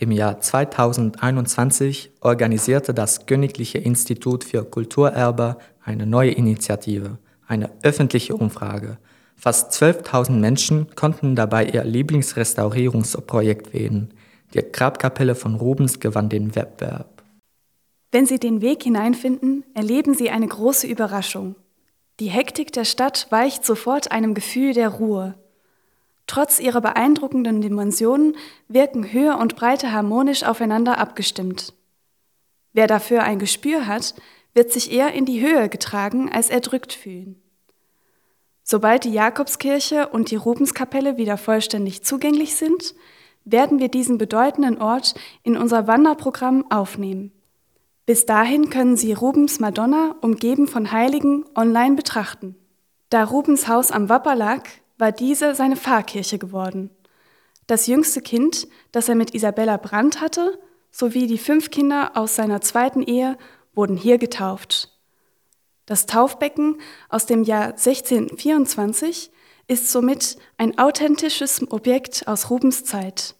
Im Jahr 2021 organisierte das Königliche Institut für Kulturerbe eine neue Initiative, eine öffentliche Umfrage. Fast 12.000 Menschen konnten dabei ihr Lieblingsrestaurierungsprojekt wählen. Die Grabkapelle von Rubens gewann den Wettbewerb. Wenn Sie den Weg hineinfinden, erleben Sie eine große Überraschung. Die Hektik der Stadt weicht sofort einem Gefühl der Ruhe. Trotz ihrer beeindruckenden Dimensionen wirken Höhe und Breite harmonisch aufeinander abgestimmt. Wer dafür ein Gespür hat, wird sich eher in die Höhe getragen, als erdrückt fühlen. Sobald die Jakobskirche und die Rubenskapelle wieder vollständig zugänglich sind, werden wir diesen bedeutenden Ort in unser Wanderprogramm aufnehmen. Bis dahin können Sie Rubens Madonna, umgeben von Heiligen, online betrachten. Da Rubens Haus am Wapper lag, war diese seine Pfarrkirche geworden. Das jüngste Kind, das er mit Isabella Brandt hatte, sowie die 5 Kinder aus seiner zweiten Ehe, wurden hier getauft. Das Taufbecken aus dem Jahr 1624 ist somit ein authentisches Objekt aus Rubens Zeit.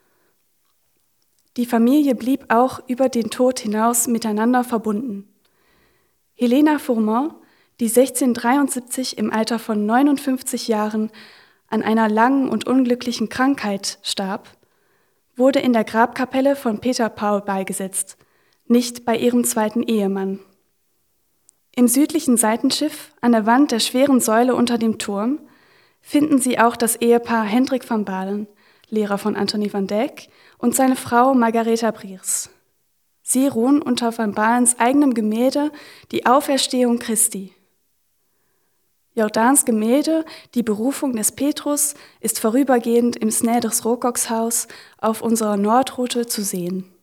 Die Familie blieb auch über den Tod hinaus miteinander verbunden. Helena Fourmont, die 1673 im Alter von 59 Jahren an einer langen und unglücklichen Krankheit starb, wurde in der Grabkapelle von Peter Paul beigesetzt, nicht bei ihrem zweiten Ehemann. Im südlichen Seitenschiff, an der Wand der schweren Säule unter dem Turm, finden Sie auch das Ehepaar Hendrik van Balen, Lehrer von Antonie van Dyck, und seine Frau Margaretha Briers. Sie ruhen unter van Balens eigenem Gemälde Die Auferstehung Christi. Jordans Gemälde Die Berufung des Petrus ist vorübergehend im Sneders Rokokshaus auf unserer Nordroute zu sehen.